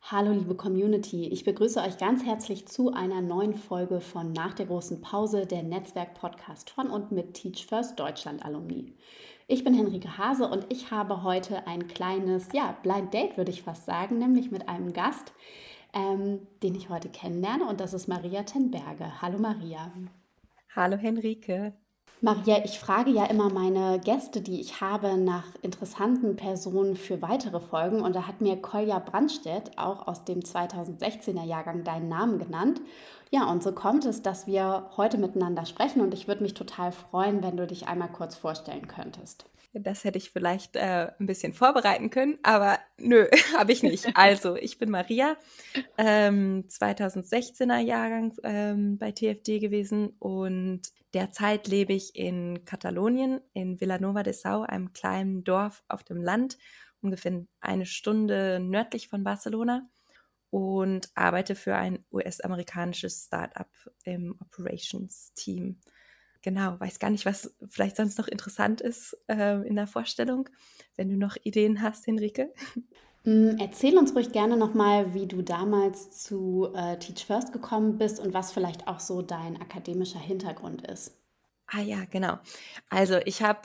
Hallo liebe Community, ich begrüße euch ganz herzlich zu einer neuen Folge von Nach der großen Pause, der Netzwerk-Podcast von und mit Teach First Deutschland Alumni. Ich bin Henrike Hase und ich habe heute ein kleines, Blind Date würde ich fast sagen, nämlich mit einem Gast, den ich heute kennenlerne, und das ist Maria ten Berge. Hallo Maria. Hallo Henrike. Maria, ich frage ja immer meine Gäste, die ich habe, nach interessanten Personen für weitere Folgen. Und da hat mir Kolja Brandstedt auch aus dem 2016er Jahrgang deinen Namen genannt. Ja, und so kommt es, dass wir heute miteinander sprechen. Und ich würde mich total freuen, wenn du dich einmal kurz vorstellen könntest. Das hätte ich vielleicht ein bisschen vorbereiten können, aber nö, habe ich nicht. Also, ich bin Maria, 2016er Jahrgang bei TFD gewesen und derzeit lebe ich in Katalonien, in Vilanova de Sau, einem kleinen Dorf auf dem Land, ungefähr eine Stunde nördlich von Barcelona und arbeite für ein US-amerikanisches Startup im Operations-Team. Genau, weiß gar nicht, was vielleicht sonst noch interessant ist in der Vorstellung. Wenn du noch Ideen hast, Henrike. Erzähl uns ruhig gerne nochmal, wie du damals zu Teach First gekommen bist und was vielleicht auch so dein akademischer Hintergrund ist. Ah ja, genau. Also ich habe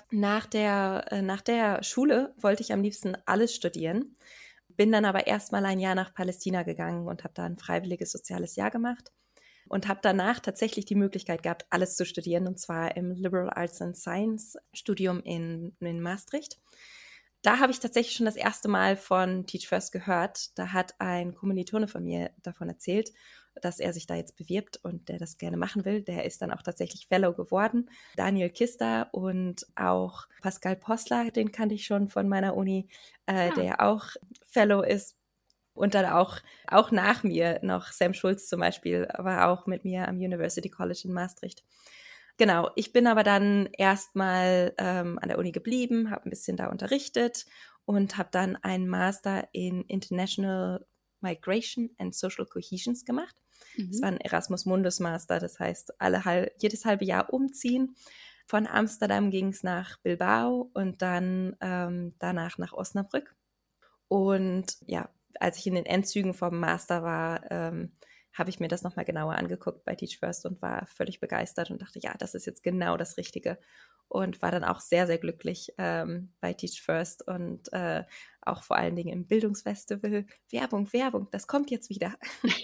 nach der Schule wollte ich am liebsten alles studieren, bin dann aber erstmal ein Jahr nach Palästina gegangen und habe da ein freiwilliges soziales Jahr gemacht und habe danach tatsächlich die Möglichkeit gehabt, alles zu studieren, und zwar im Liberal Arts and Science Studium in Maastricht. Da habe ich tatsächlich schon das erste Mal von Teach First gehört. Da hat ein Kommilitone von mir davon erzählt, dass er sich da jetzt bewirbt und der das gerne machen will. Der ist dann auch tatsächlich Fellow geworden. Daniel Kister und auch Pascal Possler, den kannte ich schon von meiner Uni, Ah, der auch Fellow ist. Und dann auch nach mir noch Sam Schulz zum Beispiel, war auch mit mir am University College in Maastricht. Genau, ich bin aber dann erstmal an der Uni geblieben, habe ein bisschen da unterrichtet und habe dann einen Master in International Migration and Social Cohesions gemacht. Das war mhm. ein Erasmus Mundus Master, das heißt jedes halbe Jahr umziehen. Von Amsterdam ging es nach Bilbao und dann danach nach Osnabrück. Und ja, als ich in den Endzügen vom Master war, habe ich mir das nochmal genauer angeguckt bei Teach First und war völlig begeistert und dachte, ja, das ist jetzt genau das Richtige. Und war dann auch sehr, sehr glücklich bei Teach First und auch vor allen Dingen im Bildungsfestival. Werbung, Werbung, das kommt jetzt wieder.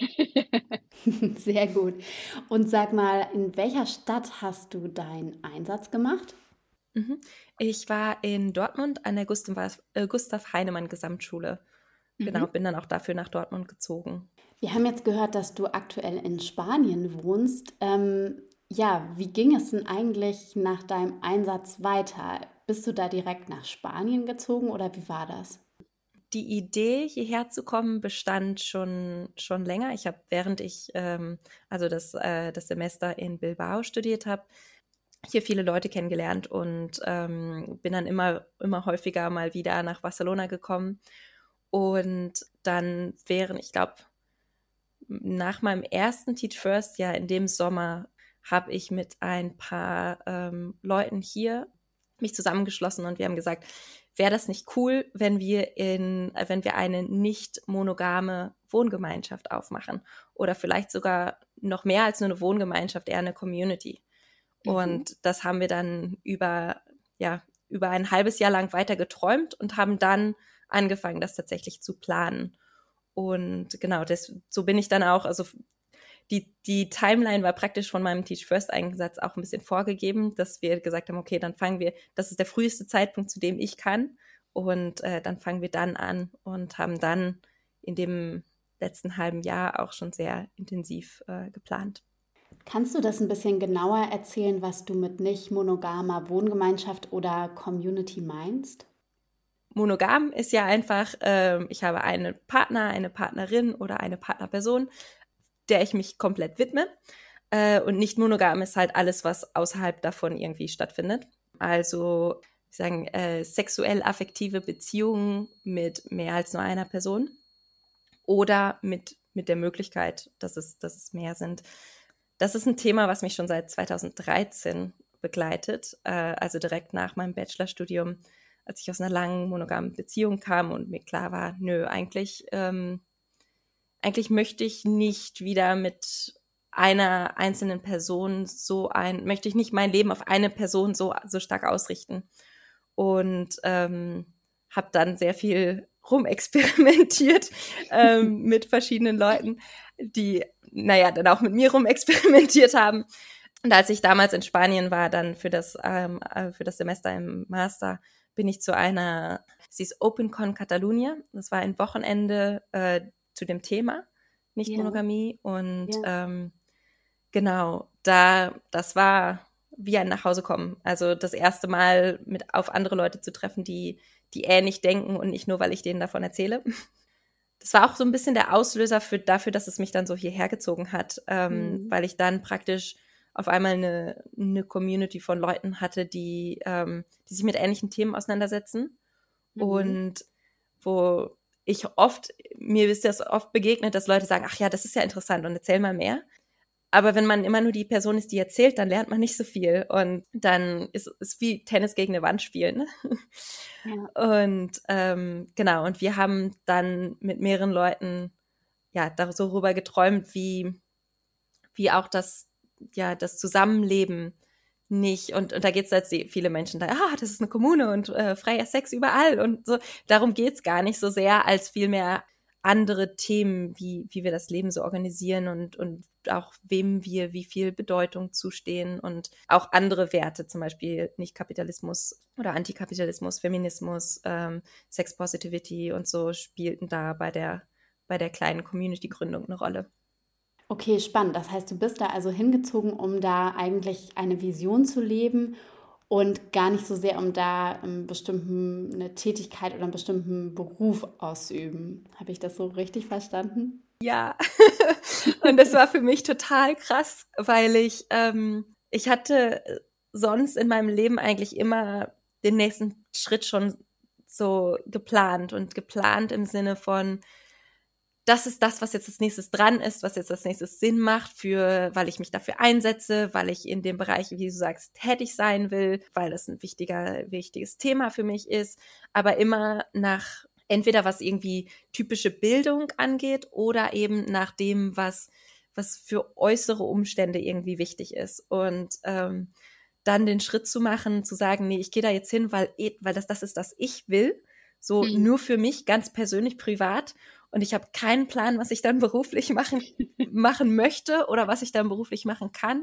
Sehr gut. Und sag mal, in welcher Stadt hast du deinen Einsatz gemacht? Mhm. Ich war in Dortmund an der Gustav Heinemann Gesamtschule. Genau, Mhm. bin dann auch dafür nach Dortmund gezogen. Wir haben jetzt gehört, dass du aktuell in Spanien wohnst. Ja, wie ging es denn eigentlich nach deinem Einsatz weiter? Bist du da direkt nach Spanien gezogen oder wie war das? Die Idee, hierher zu kommen, bestand schon länger. Ich habe, während ich also das Semester in Bilbao studiert habe, hier viele Leute kennengelernt und bin dann immer häufiger mal wieder nach Barcelona gekommen. Und dann ich glaube, nach meinem ersten Teach First Jahr in dem Sommer habe ich mit ein paar Leuten hier mich zusammengeschlossen und wir haben gesagt, wäre das nicht cool, wenn wir eine nicht monogame Wohngemeinschaft aufmachen oder vielleicht sogar noch mehr als nur eine Wohngemeinschaft, eher eine Community. Mhm. Und das haben wir dann über ein halbes Jahr lang weiter geträumt und haben dann angefangen, das tatsächlich zu planen. Und genau, so bin ich dann auch, also die Timeline war praktisch von meinem Teach First Einsatz auch ein bisschen vorgegeben, dass wir gesagt haben, okay, dann fangen wir, das ist der früheste Zeitpunkt, zu dem ich kann. Und dann fangen wir dann an und haben dann in dem letzten halben Jahr auch schon sehr intensiv geplant. Kannst du das ein bisschen genauer erzählen, was du mit nicht monogamer Wohngemeinschaft oder Community meinst? Monogam ist ja einfach, ich habe einen Partner, eine Partnerin oder eine Partnerperson, der ich mich komplett widme. Und nicht monogam ist halt alles, was außerhalb davon irgendwie stattfindet. Also, ich sagen, sexuell-affektive Beziehungen mit mehr als nur einer Person oder mit der Möglichkeit, dass es mehr sind. Das ist ein Thema, was mich schon seit 2013 begleitet, also direkt nach meinem Bachelorstudium, als ich aus einer langen monogamen Beziehung kam und mir klar war, nö, eigentlich eigentlich möchte ich nicht wieder mit einer einzelnen Person möchte ich nicht mein Leben auf eine Person so stark ausrichten. Und habe dann sehr viel rumexperimentiert mit verschiedenen Leuten, die, dann auch mit mir rumexperimentiert haben. Und als ich damals in Spanien war, dann für das Semester im Master, bin ich zu sie ist OpenCon Catalunya. Das war ein Wochenende zu dem Thema Nicht-Monogamie. Und genau, das war wie ein Nachhausekommen. Also das erste Mal auf andere Leute zu treffen, die ähnlich denken und nicht nur, weil ich denen davon erzähle. Das war auch so ein bisschen der Auslöser dafür, dass es mich dann so hierher gezogen hat, weil ich dann praktisch auf einmal eine Community von Leuten hatte, die sich mit ähnlichen Themen auseinandersetzen. Und wo mir ist das oft begegnet, dass Leute sagen, ach ja, das ist ja interessant und erzähl mal mehr. Aber wenn man immer nur die Person ist, die erzählt, dann lernt man nicht so viel. Und dann ist es wie Tennis gegen eine Wand spielen. Ne? Ja. Und genau, und wir haben dann mit mehreren Leuten darüber geträumt, wie auch das Zusammenleben nicht. Und da geht es jetzt viele Menschen das ist eine Kommune und freier Sex überall und so. Darum geht es gar nicht so sehr, als vielmehr andere Themen, wie wir das Leben so organisieren und auch wem wir wie viel Bedeutung zustehen und auch andere Werte, zum Beispiel Nicht-Kapitalismus oder Antikapitalismus, Feminismus, Sex Positivity und so spielten da bei der kleinen Community-Gründung eine Rolle. Okay, spannend. Das heißt, du bist da also hingezogen, um da eigentlich eine Vision zu leben und gar nicht so sehr, um da eine Tätigkeit oder einen bestimmten Beruf auszuüben. Habe ich das so richtig verstanden? Ja, und das war für mich total krass, weil ich hatte sonst in meinem Leben eigentlich immer den nächsten Schritt schon so geplant im Sinne von, das ist das, was jetzt als nächstes dran ist, was jetzt als nächstes Sinn macht, weil ich mich dafür einsetze, weil ich in dem Bereich, wie du sagst, tätig sein will, weil das ein wichtiges Thema für mich ist, aber immer nach entweder was irgendwie typische Bildung angeht oder eben nach dem, was für äußere Umstände irgendwie wichtig ist. Und dann den Schritt zu machen, zu sagen, nee, ich gehe da jetzt hin, weil das ist, was ich will, so nur für mich, ganz persönlich, privat. Und ich habe keinen Plan, was ich dann beruflich machen möchte oder was ich dann beruflich machen kann.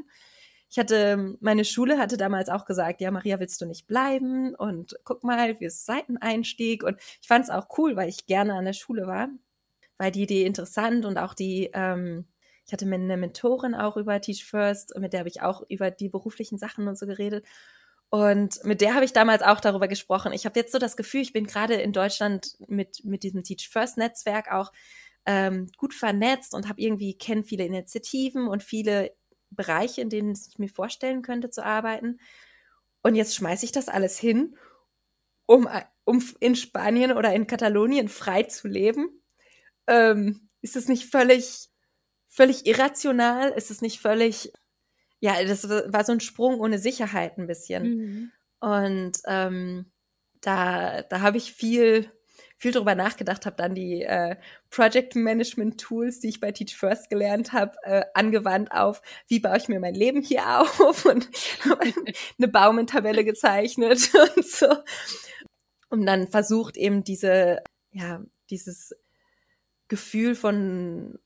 Meine Schule hatte damals auch gesagt, ja, Maria, willst du nicht bleiben? Und guck mal, wie ist Seiteneinstieg? Und ich fand es auch cool, weil ich gerne an der Schule war, weil die Idee interessant und auch ich hatte mir eine Mentorin auch über Teach First, mit der habe ich auch über die beruflichen Sachen und so geredet. Und mit der habe ich damals auch darüber gesprochen. Ich habe jetzt so das Gefühl, ich bin gerade in Deutschland mit diesem Teach First Netzwerk auch gut vernetzt und kenne viele Initiativen und viele Bereiche, in denen ich mir vorstellen könnte zu arbeiten. Und jetzt schmeiße ich das alles hin, um in Spanien oder in Katalonien frei zu leben. Ist es nicht völlig irrational? Ist es nicht völlig, das war so ein Sprung ohne Sicherheit ein bisschen. Und da habe ich viel drüber nachgedacht, habe dann die Project Management Tools, die ich bei Teach First gelernt habe, angewandt auf, wie baue ich mir mein Leben hier auf und eine Baumentabelle gezeichnet und so. Und dann versucht eben dieses Gefühl von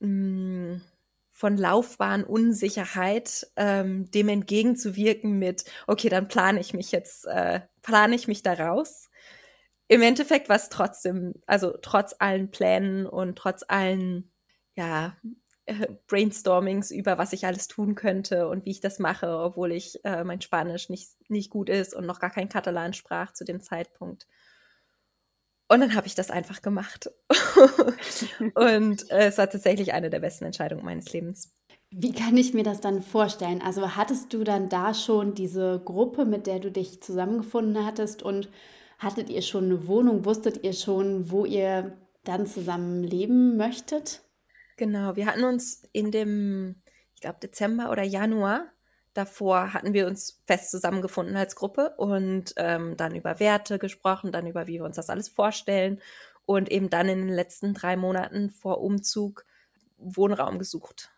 Laufbahnunsicherheit dem entgegenzuwirken mit, okay, dann plane ich mich da raus. Im Endeffekt war es trotzdem, also trotz allen Plänen und trotz allen Brainstormings über, was ich alles tun könnte und wie ich das mache, obwohl ich mein Spanisch nicht gut ist und noch gar kein Katalan sprach zu dem Zeitpunkt. Und dann habe ich das einfach gemacht. Und es war tatsächlich eine der besten Entscheidungen meines Lebens. Wie kann ich mir das dann vorstellen? Also hattest du dann da schon diese Gruppe, mit der du dich zusammengefunden hattest und hattet ihr schon eine Wohnung? Wusstet ihr schon, wo ihr dann zusammen leben möchtet? Genau, wir hatten uns in dem, ich glaube, Dezember oder Januar davor hatten wir uns fest zusammengefunden als Gruppe und dann über Werte gesprochen, dann über wie wir uns das alles vorstellen und eben dann in den letzten 3 Monaten vor Umzug Wohnraum gesucht.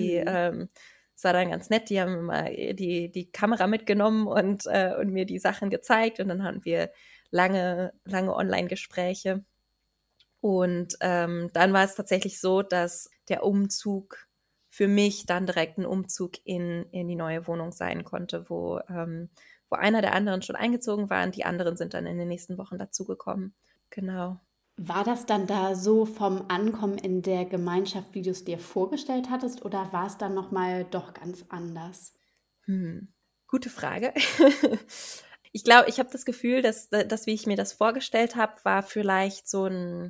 Es war dann ganz nett, die haben immer die Kamera mitgenommen und mir die Sachen gezeigt und dann hatten wir lange Online-Gespräche. Und dann war es tatsächlich so, dass der Umzug für mich dann direkt ein Umzug in die neue Wohnung sein konnte, wo einer der anderen schon eingezogen war und die anderen sind dann in den nächsten Wochen dazugekommen. Genau. War das dann da so vom Ankommen in der Gemeinschaft, wie du es dir vorgestellt hattest, oder war es dann nochmal doch ganz anders? Gute Frage. Ich glaube, ich habe das Gefühl, dass, wie ich mir das vorgestellt habe, war vielleicht so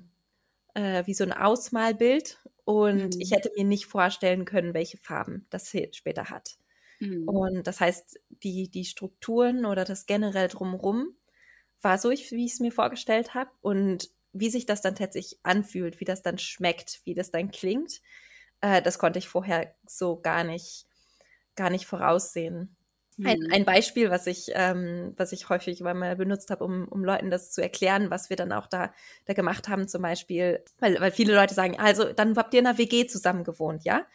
wie so ein Ausmalbild und ich hätte mir nicht vorstellen können, welche Farben das später hat. Und das heißt, die Strukturen oder das generell drumherum war so, wie ich es mir vorgestellt habe und wie sich das dann tatsächlich anfühlt, wie das dann schmeckt, wie das dann klingt, das konnte ich vorher so gar nicht voraussehen. Ein Beispiel, was ich häufig mal benutzt habe, um Leuten das zu erklären, was wir dann auch da gemacht haben, zum Beispiel, weil viele Leute sagen, also dann habt ihr in einer WG zusammen gewohnt, ja?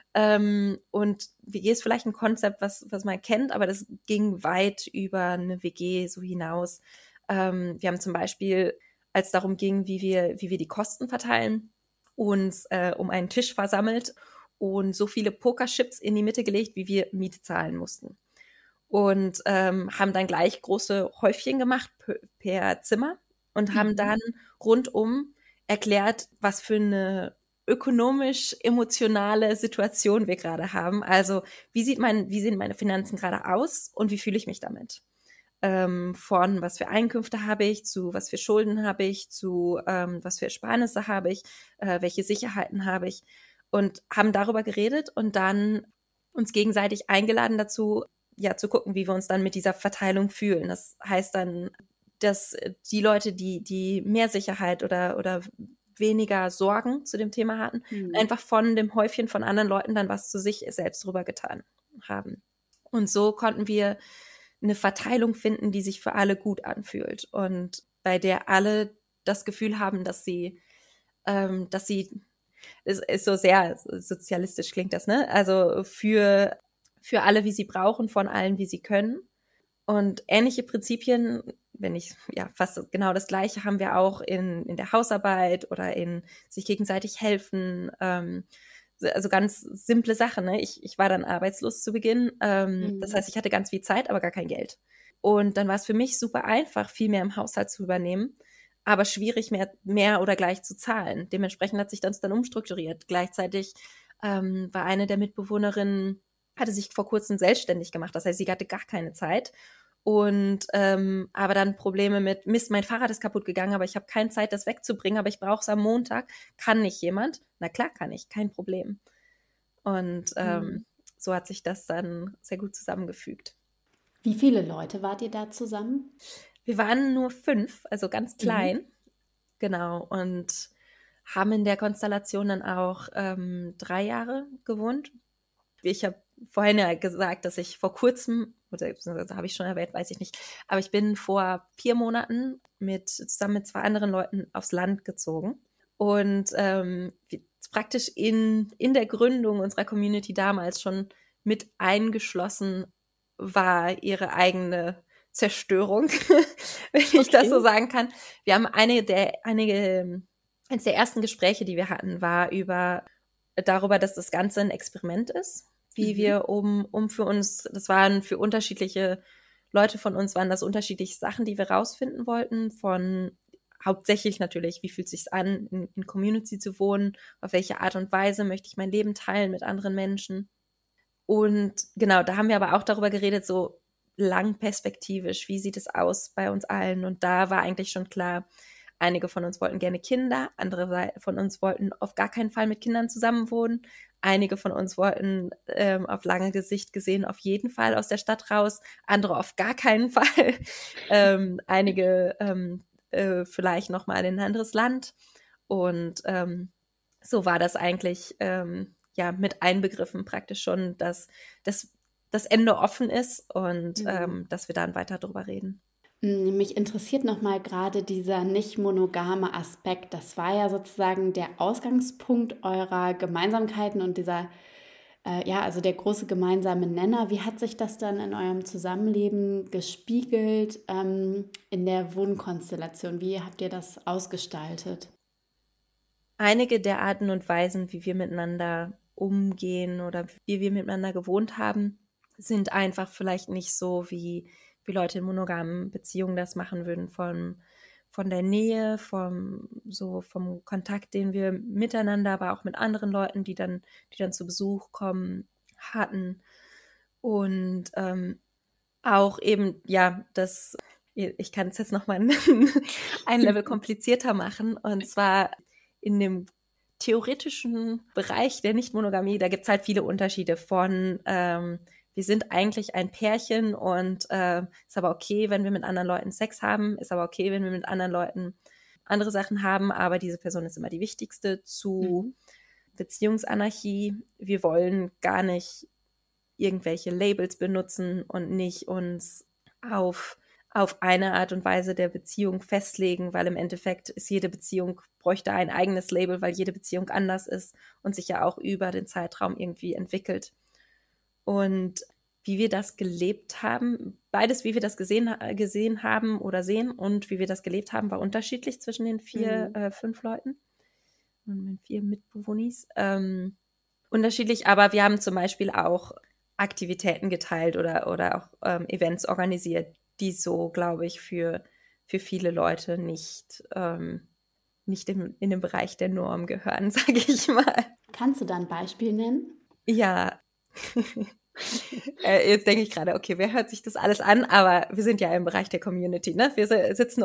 Und WG ist vielleicht ein Konzept, was man kennt, aber das ging weit über eine WG so hinaus. Wir haben zum Beispiel, als es darum ging, wie wir die Kosten verteilen, uns um einen Tisch versammelt und so viele Pokerchips in die Mitte gelegt, wie wir Miete zahlen mussten. Und haben dann gleich große Häufchen gemacht per Zimmer und haben dann rundum erklärt, was für eine ökonomisch-emotionale Situation wir gerade haben. Also wie sehen meine Finanzen gerade aus und wie fühle ich mich damit? Von was für Einkünfte habe ich, zu was für Schulden habe ich, zu was für Ersparnisse habe ich, welche Sicherheiten habe ich. Und haben darüber geredet und dann uns gegenseitig eingeladen dazu, ja, zu gucken, wie wir uns dann mit dieser Verteilung fühlen. Das heißt dann, dass die Leute, die mehr Sicherheit oder weniger Sorgen zu dem Thema hatten, einfach von dem Häufchen von anderen Leuten dann was zu sich selbst drüber getan haben. Und so konnten wir eine Verteilung finden, die sich für alle gut anfühlt und bei der alle das Gefühl haben, dass sie es ist so sehr sozialistisch klingt das, ne? Also für alle, wie sie brauchen, von allen, wie sie können. Und ähnliche Prinzipien, wenn nicht ja fast genau das Gleiche, haben wir auch in der Hausarbeit oder in sich gegenseitig helfen. Also ganz simple Sachen. Ne? Ich war dann arbeitslos zu Beginn. Das heißt, ich hatte ganz viel Zeit, aber gar kein Geld. Und dann war es für mich super einfach, viel mehr im Haushalt zu übernehmen, aber schwierig, mehr oder gleich zu zahlen. Dementsprechend hat sich das dann umstrukturiert. Gleichzeitig war eine der Mitbewohnerinnen, hatte sich vor kurzem selbstständig gemacht. Das heißt, sie hatte gar keine Zeit. Und aber dann Probleme mit, Mist, mein Fahrrad ist kaputt gegangen, aber ich habe keine Zeit, das wegzubringen, aber ich brauche es am Montag. Kann nicht jemand? Na klar kann ich, kein Problem. Und so hat sich das dann sehr gut zusammengefügt. Wie viele Leute wart ihr da zusammen? Wir waren nur 5, also ganz klein. Genau. Und haben in der Konstellation dann auch 3 Jahre gewohnt. Ich habe vorhin ja gesagt, dass ich vor kurzem, oder habe ich schon erwähnt, weiß ich nicht, aber ich bin vor 4 Monaten zusammen mit 2 anderen Leuten aufs Land gezogen. Und praktisch in der Gründung unserer Community damals schon mit eingeschlossen war ihre eigene Zerstörung, wenn ich das so sagen kann. Wir haben eines der ersten Gespräche, die wir hatten, war darüber, dass das Ganze ein Experiment ist, wie wir für uns, das waren für unterschiedliche Leute von uns, waren das unterschiedliche Sachen, die wir rausfinden wollten, von hauptsächlich natürlich, wie fühlt es sich an, in Community zu wohnen, auf welche Art und Weise möchte ich mein Leben teilen mit anderen Menschen. Und genau, da haben wir aber auch darüber geredet, so langperspektivisch, wie sieht es aus bei uns allen? Und da war eigentlich schon klar, einige von uns wollten gerne Kinder, andere von uns wollten auf gar keinen Fall mit Kindern zusammenwohnen, einige von uns wollten auf lange Sicht gesehen auf jeden Fall aus der Stadt raus, andere auf gar keinen Fall, einige vielleicht nochmal in ein anderes Land. Und so war das eigentlich ja mit einbegriffen praktisch schon, dass das Ende offen ist und dass wir dann weiter drüber reden. Mich interessiert nochmal gerade dieser nicht monogame Aspekt. Das war ja sozusagen der Ausgangspunkt eurer Gemeinsamkeiten und ja, also der große gemeinsame Nenner. Wie hat sich das dann in eurem Zusammenleben gespiegelt, in der Wohnkonstellation? Wie habt ihr das ausgestaltet? Einige der Arten und Weisen, wie wir miteinander umgehen oder wie wir miteinander gewohnt haben, sind einfach vielleicht nicht so, wie Leute in monogamen Beziehungen das machen würden, von der Nähe, vom Kontakt, den wir miteinander, aber auch mit anderen Leuten, die dann zu Besuch kommen, hatten. Und auch eben, ja, ich kann es jetzt nochmal ein Level komplizierter machen. Und zwar in dem theoretischen Bereich der Nichtmonogamie, da gibt es halt viele Unterschiede von, wir sind eigentlich ein Pärchen und ist aber okay, wenn wir mit anderen Leuten Sex haben, ist aber okay, wenn wir mit anderen Leuten andere Sachen haben, aber diese Person ist immer die wichtigste, zu Beziehungsanarchie. Wir wollen gar nicht irgendwelche Labels benutzen und nicht uns auf eine Art und Weise der Beziehung festlegen, weil im Endeffekt bräuchte ein eigenes Label, weil jede Beziehung anders ist und sich ja auch über den Zeitraum irgendwie entwickelt. Und wie wir das gelebt haben, beides, wie wir das gesehen haben oder sehen und wie wir das gelebt haben, war unterschiedlich zwischen den 5 Leuten und den 4 Mitbewohnis. Unterschiedlich, aber wir haben zum Beispiel auch Aktivitäten geteilt oder auch Events organisiert, die so, glaube ich, für viele Leute nicht in den Bereich der Norm gehören, sage ich mal. Kannst du da ein Beispiel nennen? Ja, jetzt denke ich gerade, okay, wer hört sich das alles an? Aber wir sind ja im Bereich der Community, ne? Wir sitzen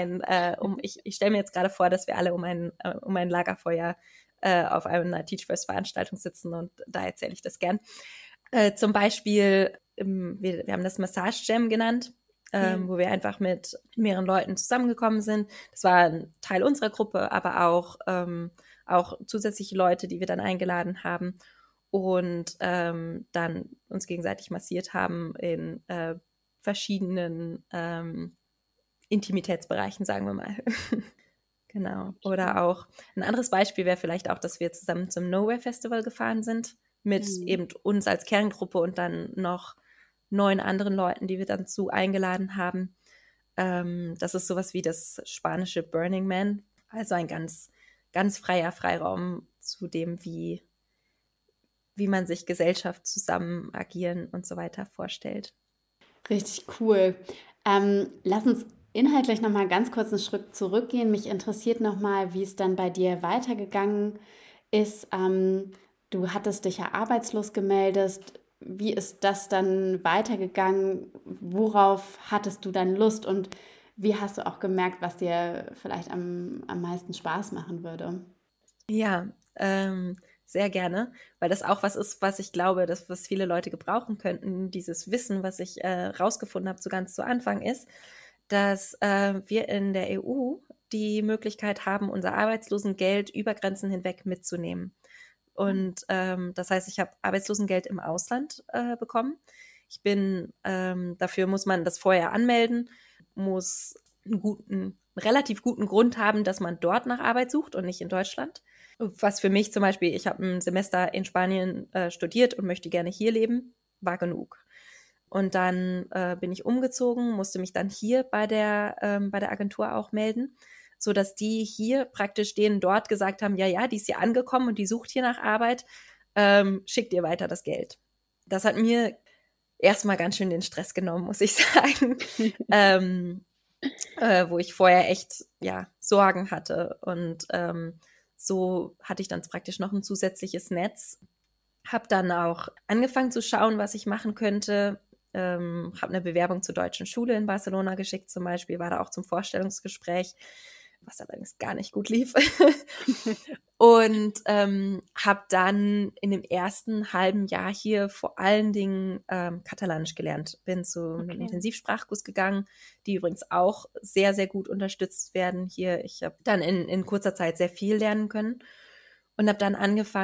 ich stelle mir jetzt gerade vor, dass wir alle um ein Lagerfeuer auf einer Teach First Veranstaltung sitzen und da erzähle ich das gern. Zum Beispiel, wir haben das Massage Jam genannt, wo wir einfach mit mehreren Leuten zusammengekommen sind. Das war ein Teil unserer Gruppe, aber auch zusätzliche Leute, die wir dann eingeladen haben und dann uns gegenseitig massiert haben in verschiedenen Intimitätsbereichen, sagen wir mal. Genau. Oder auch ein anderes Beispiel wäre vielleicht auch, dass wir zusammen zum Nowhere Festival gefahren sind mit eben uns als Kerngruppe und dann noch 9 anderen Leuten, die wir dann eingeladen haben. Das ist sowas wie das spanische Burning Man, also ein ganz, ganz freier Freiraum zu dem, wie man sich Gesellschaft zusammen agieren und so weiter vorstellt. Richtig cool. Lass uns inhaltlich noch mal ganz kurz einen Schritt zurückgehen. Mich interessiert noch mal, wie es dann bei dir weitergegangen ist. Du hattest dich ja arbeitslos gemeldet. Wie ist das dann weitergegangen? Worauf hattest du dann Lust und wie hast du auch gemerkt, was dir vielleicht am meisten Spaß machen würde? Ja, sehr gerne, weil das auch was ist, was ich glaube, was viele Leute gebrauchen könnten. Dieses Wissen, was ich rausgefunden habe, so ganz zu Anfang ist, dass wir in der EU die Möglichkeit haben, unser Arbeitslosengeld über Grenzen hinweg mitzunehmen. Und das heißt, ich habe Arbeitslosengeld im Ausland bekommen. Dafür muss man das vorher anmelden, muss einen relativ guten Grund haben, dass man dort nach Arbeit sucht und nicht in Deutschland. Was für mich zum Beispiel, ich habe ein Semester in Spanien studiert und möchte gerne hier leben, war genug. Und dann bin ich umgezogen, musste mich dann hier bei der Agentur auch melden, sodass die hier praktisch denen dort gesagt haben, ja, die ist hier angekommen und die sucht hier nach Arbeit, schickt ihr weiter das Geld. Das hat mir erstmal ganz schön den Stress genommen, muss ich sagen, wo ich vorher echt Sorgen hatte. Und so hatte ich dann praktisch noch ein zusätzliches Netz. Habe dann auch angefangen zu schauen, was ich machen könnte. Habe eine Bewerbung zur deutschen Schule in Barcelona geschickt zum Beispiel, war da auch zum Vorstellungsgespräch, was allerdings gar nicht gut lief. Und habe dann in dem ersten halben Jahr hier vor allen Dingen Katalanisch gelernt. Bin zu einem Intensivsprachkurs gegangen, die übrigens auch sehr, sehr gut unterstützt werden hier. Ich habe dann in kurzer Zeit sehr viel lernen können und habe dann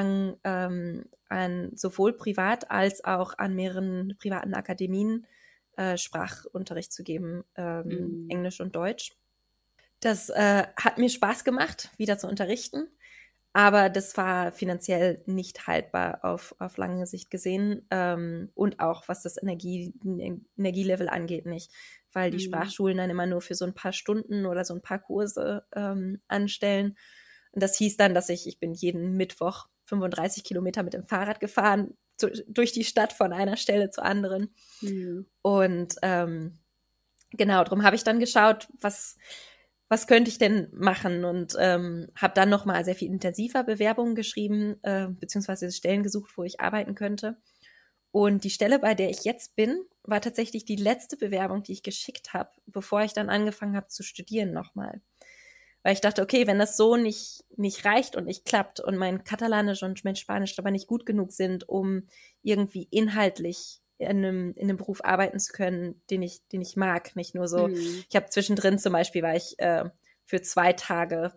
angefangen, sowohl privat als auch an mehreren privaten Akademien Sprachunterricht zu geben, Mhm. Englisch und Deutsch. Das hat mir Spaß gemacht, wieder zu unterrichten, aber das war finanziell nicht haltbar auf lange Sicht gesehen, und auch was das Energielevel angeht nicht, weil die Mhm. Sprachschulen dann immer nur für so ein paar Stunden oder so ein paar Kurse anstellen. Und das hieß dann, dass ich bin jeden Mittwoch 35 Kilometer mit dem Fahrrad gefahren, durch die Stadt von einer Stelle zur anderen. Mhm. Und genau, darum habe ich dann geschaut, was könnte ich denn machen, und habe dann nochmal sehr viel intensiver Bewerbungen geschrieben, beziehungsweise Stellen gesucht, wo ich arbeiten könnte. Und die Stelle, bei der ich jetzt bin, war tatsächlich die letzte Bewerbung, die ich geschickt habe, bevor ich dann angefangen habe zu studieren nochmal. Weil ich dachte, okay, wenn das so nicht reicht und nicht klappt und mein Katalanisch und mein Spanisch aber nicht gut genug sind, um irgendwie inhaltlich in einem Beruf arbeiten zu können, den ich mag. Nicht nur so, Mhm. ich habe zwischendrin zum Beispiel, war ich für 2 Tage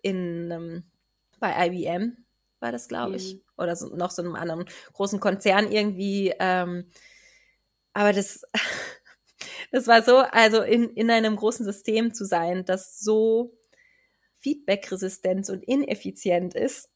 bei IBM, war das, glaube Ja. ich. Oder so, noch so einem anderen großen Konzern irgendwie. Aber das war so, also in einem großen System zu sein, das so feedbackresistent und ineffizient ist,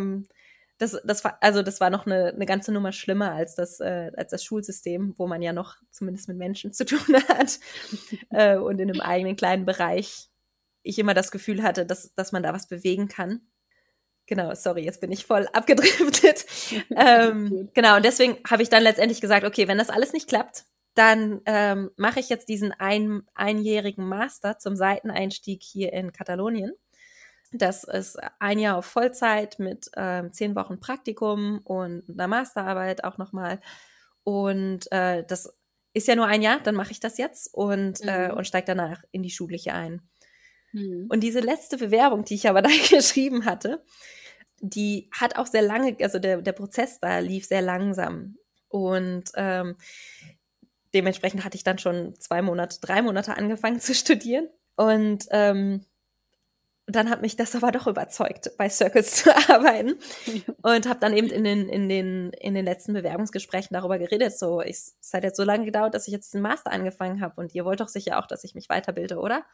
das war noch eine ganze Nummer schlimmer als das Schulsystem, wo man ja noch zumindest mit Menschen zu tun hat, und in einem eigenen kleinen Bereich ich immer das Gefühl hatte, dass man da was bewegen kann. Genau, sorry, jetzt bin ich voll abgedriftet. Alles gut. Genau, und deswegen habe ich dann letztendlich gesagt, okay, wenn das alles nicht klappt, dann mache ich jetzt diesen einjährigen Master zum Seiteneinstieg hier in Katalonien. Das ist 1 Jahr auf Vollzeit mit 10 Wochen Praktikum und einer Masterarbeit auch nochmal. Und das ist ja nur 1 Jahr, dann mache ich das jetzt Mhm. und steige danach in die schulische ein. Mhm. Und diese letzte Bewerbung, die ich aber da geschrieben hatte, die hat auch sehr lange, also der Prozess da lief sehr langsam. Und dementsprechend hatte ich dann schon 2 Monate, 3 Monate angefangen zu studieren. Und dann hat mich das aber doch überzeugt, bei Circles zu arbeiten. Und habe dann eben in den letzten Bewerbungsgesprächen darüber geredet, so, es hat jetzt so lange gedauert, dass ich jetzt diesen Master angefangen habe, und ihr wollt doch sicher auch, dass ich mich weiterbilde, oder?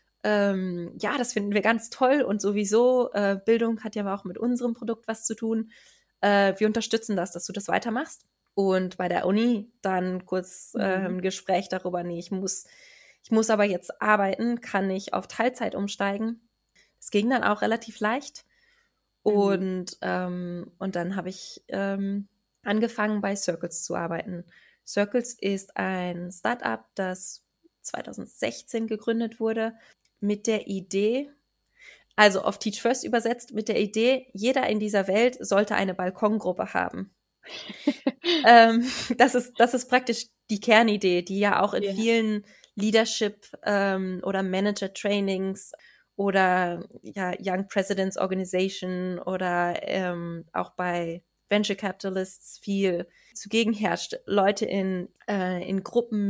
Ja, das finden wir ganz toll, und sowieso, Bildung hat ja auch mit unserem Produkt was zu tun. Wir unterstützen das, dass du das weitermachst. Und bei der Uni dann kurz Mhm. ein Gespräch darüber, nee, ich muss aber jetzt arbeiten, kann ich auf Teilzeit umsteigen. Das ging dann auch relativ leicht. Mhm. Und dann habe ich angefangen, bei Circles zu arbeiten. Circles ist ein Startup, das 2016 gegründet wurde, mit der Idee, also auf Teach First übersetzt, mit der Idee, jeder in dieser Welt sollte eine Balkongruppe haben. Ähm, das ist praktisch die Kernidee, die ja auch in Ja. vielen Leadership oder Manager-Trainings oder ja, Young Presidents Organization oder auch bei Venture Capitalists viel zugegen herrscht. Leute in Gruppen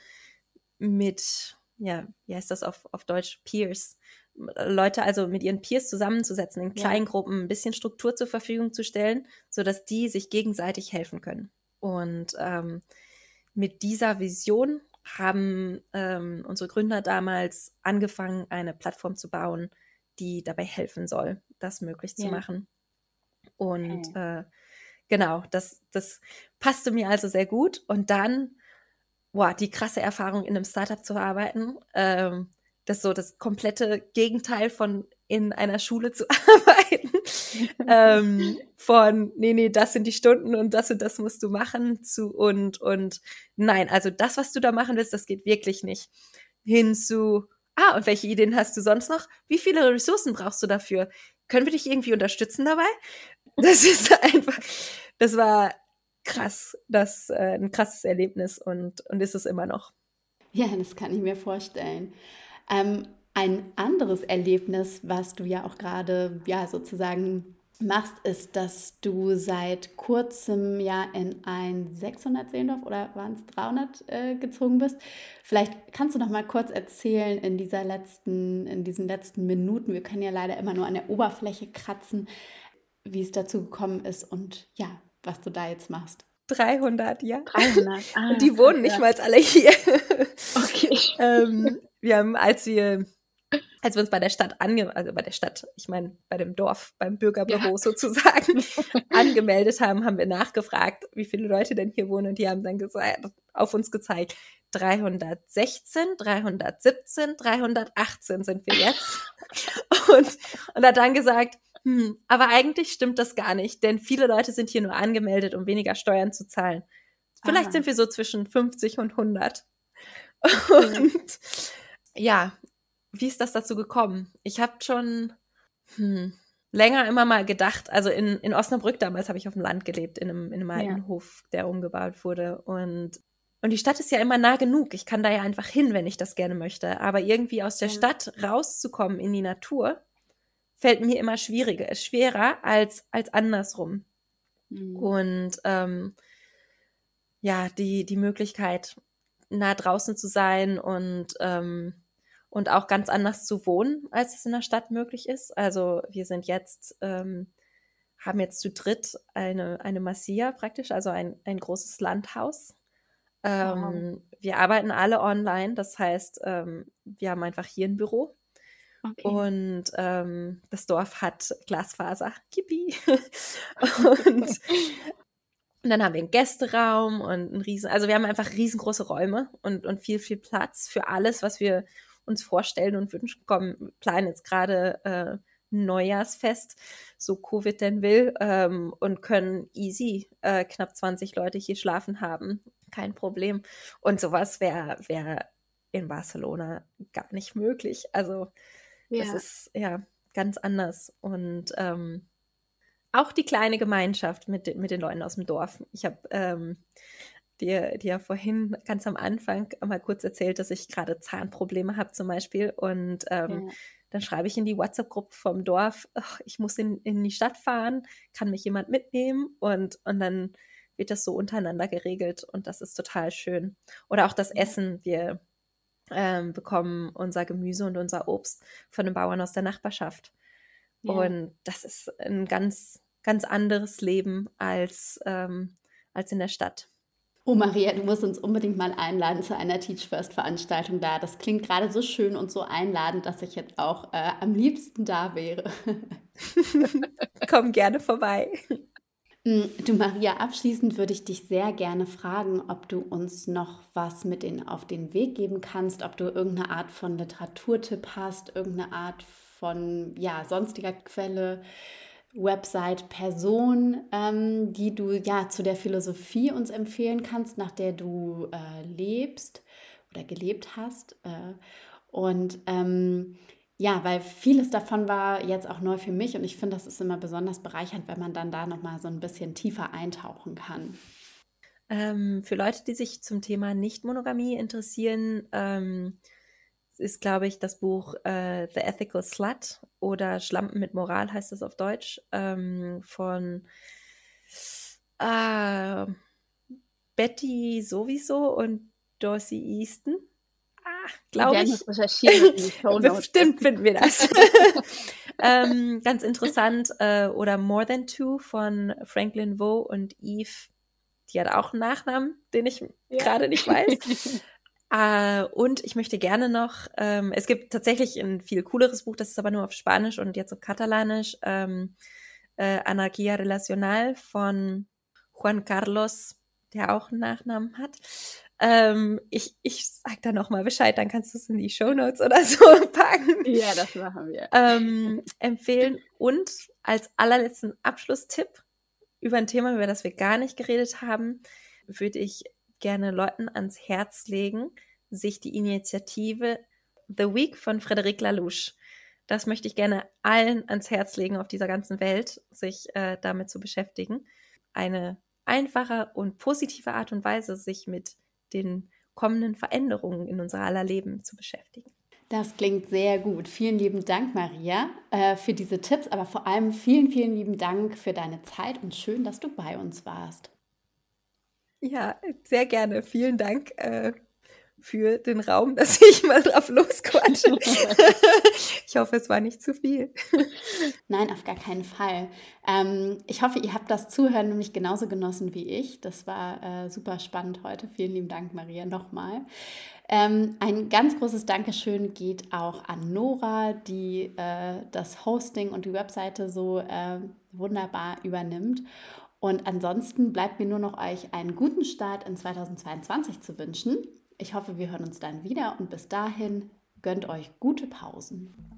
mit, ja, wie heißt das auf Deutsch? Peers. Leute also mit ihren Peers zusammenzusetzen, in Ja. kleinen Gruppen ein bisschen Struktur zur Verfügung zu stellen, sodass die sich gegenseitig helfen können. Und mit dieser Vision haben unsere Gründer damals angefangen, eine Plattform zu bauen, die dabei helfen soll, das möglich zu Ja. machen. Und Okay. genau, das passte mir also sehr gut. Und dann, boah, die krasse Erfahrung, in einem Startup zu arbeiten, das ist so das komplette Gegenteil von in einer Schule zu arbeiten. Von, nee, das sind die Stunden und das musst du machen, und nein, also das, was du da machen willst, das geht wirklich nicht. Hin zu, und welche Ideen hast du sonst noch? Wie viele Ressourcen brauchst du dafür? Können wir dich irgendwie unterstützen dabei? Das ist einfach, das war krass, ein krasses Erlebnis, und ist es immer noch. Ja, das kann ich mir vorstellen. Ein anderes Erlebnis, was du ja auch gerade ja sozusagen machst, ist, dass du seit kurzem ja in ein 600 Seelendorf oder waren es 300 gezogen bist. Vielleicht kannst du noch mal kurz erzählen in diesen letzten Minuten. Wir können ja leider immer nur an der Oberfläche kratzen, wie es dazu gekommen ist und ja, was du da jetzt machst. 300, ja. 300, Und die wohnen nicht mal alle hier. Okay. Wir haben, als wir uns bei der Stadt ich meine bei dem Dorf, beim Bürgerbüro sozusagen, angemeldet haben, haben wir nachgefragt, wie viele Leute denn hier wohnen, und die haben dann auf uns gezeigt, 316, 317, 318 sind wir jetzt. Und hat dann gesagt, aber eigentlich stimmt das gar nicht, denn viele Leute sind hier nur angemeldet, um weniger Steuern zu zahlen. Vielleicht sind wir so zwischen 50 und 100. Und ja, wie ist das dazu gekommen? Ich habe schon länger immer mal gedacht, also in Osnabrück damals habe ich auf dem Land gelebt, in einem alten Hof, der umgebaut wurde. Und die Stadt ist ja immer nah genug. Ich kann da ja einfach hin, wenn ich das gerne möchte. Aber irgendwie aus der Stadt rauszukommen in die Natur, fällt mir immer schwerer als andersrum. Und die Möglichkeit, nah draußen zu sein und auch ganz anders zu wohnen, als es in der Stadt möglich ist. Also wir sind jetzt, haben jetzt zu dritt eine Masia praktisch, also ein großes Landhaus. Wir arbeiten alle online, das heißt, wir haben einfach hier ein Büro. Okay. Und das Dorf hat Glasfaser. Yippie! Und dann haben wir einen Gästeraum und also wir haben einfach riesengroße Räume und viel, viel Platz für alles, was wir uns vorstellen und wünschen. Wir planen jetzt gerade ein Neujahrsfest, so Covid denn will, und können easy knapp 20 Leute hier schlafen haben. Kein Problem. Und sowas wäre in Barcelona gar nicht möglich. Also das ist ja ganz anders. Und auch die kleine Gemeinschaft mit den Leuten aus dem Dorf. Ich habe dir ja vorhin ganz am Anfang mal kurz erzählt, dass ich gerade Zahnprobleme habe zum Beispiel. Und dann schreibe ich in die WhatsApp-Gruppe vom Dorf, ich muss in die Stadt fahren, kann mich jemand mitnehmen? Und dann wird das so untereinander geregelt und das ist total schön. Oder auch das Essen. Wir bekommen unser Gemüse und unser Obst von den Bauern aus der Nachbarschaft. Ja. Und das ist ein ganz, ganz anderes Leben als in der Stadt. Oh Maria, du musst uns unbedingt mal einladen zu einer Teach First Veranstaltung da. Das klingt gerade so schön und so einladend, dass ich jetzt auch am liebsten da wäre. Komm gerne vorbei. Du Maria, abschließend würde ich dich sehr gerne fragen, ob du uns noch was mit auf den Weg geben kannst, ob du irgendeine Art von Literaturtipp hast, irgendeine Art von sonstiger Quelle, Website, Person, die du zu der Philosophie uns empfehlen kannst, nach der du lebst oder gelebt hast. Weil vieles davon war jetzt auch neu für mich und ich finde, das ist immer besonders bereichernd, wenn man dann da nochmal so ein bisschen tiefer eintauchen kann. Für Leute, die sich zum Thema Nicht-Monogamie interessieren, ist, glaube ich, das Buch The Ethical Slut oder Schlampen mit Moral heißt es auf Deutsch, von Betty sowieso und Dorsey Easton. Glaube ich. Das recherchieren in die Shownotes. Bestimmt finden wir das. Ganz interessant. Oder More Than Two von Franklin Vo und Eve. Die hat auch einen Nachnamen, den ich gerade nicht weiß. Und ich möchte gerne noch, es gibt tatsächlich ein viel cooleres Buch, das ist aber nur auf Spanisch und jetzt auf Katalanisch, Anarquía Relacional von Juan Carlos, der auch einen Nachnamen hat. Ich sag da noch mal Bescheid, dann kannst du es in die Shownotes oder so packen. Ja, das machen wir. Empfehlen. Und als allerletzten Abschlusstipp über ein Thema, über das wir gar nicht geredet haben, würde ich gerne Leuten ans Herz legen, sich die Initiative The Week von Frédéric Laloux. Das möchte ich gerne allen ans Herz legen auf dieser ganzen Welt, sich damit zu beschäftigen. Eine einfache und positive Art und Weise, sich mit den kommenden Veränderungen in unser aller Leben zu beschäftigen. Das klingt sehr gut. Vielen lieben Dank, Maria, für diese Tipps, aber vor allem vielen, vielen lieben Dank für deine Zeit und schön, dass du bei uns warst. Ja, sehr gerne. Vielen Dank für den Raum, dass ich mal drauf losquatsche. Ich hoffe, es war nicht zu viel. Nein, auf gar keinen Fall. Ich hoffe, ihr habt das Zuhören nämlich genauso genossen wie ich. Das war super spannend heute. Vielen lieben Dank, Maria, nochmal. Ein ganz großes Dankeschön geht auch an Nora, die das Hosting und die Webseite so wunderbar übernimmt. Und ansonsten bleibt mir nur noch euch einen guten Start in 2022 zu wünschen. Ich hoffe, wir hören uns dann wieder und bis dahin gönnt euch gute Pausen.